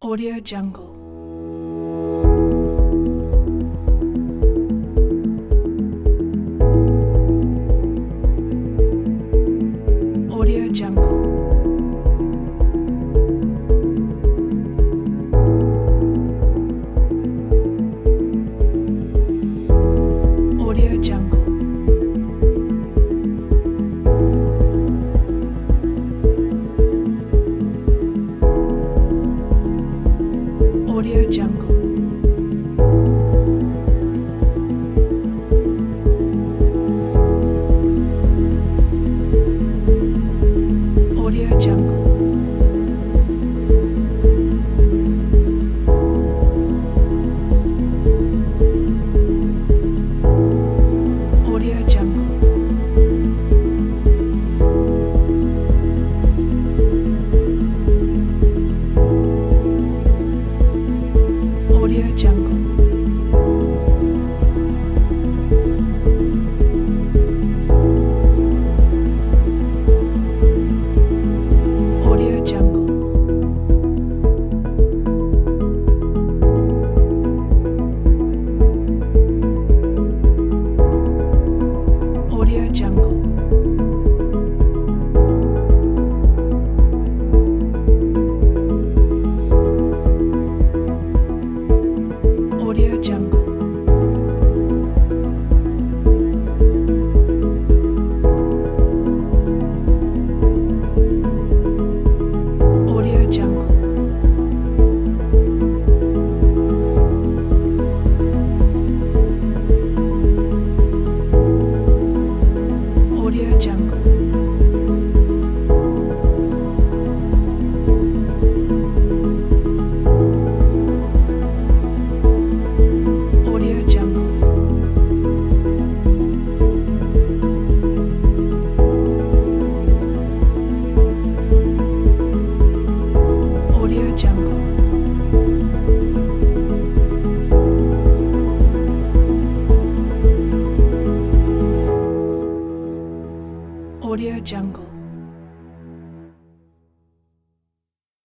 Audio Jungle. Audio Jungle. Audio Jungle. Audio Jungle. Audio Jungle. Audio Jungle. Audio Jungle. Audio Jungle. Audio Jungle. Audio Jungle. Audio Jungle. Audio Jungle. Audio Jungle. Audio Jungle. Audio Jungle.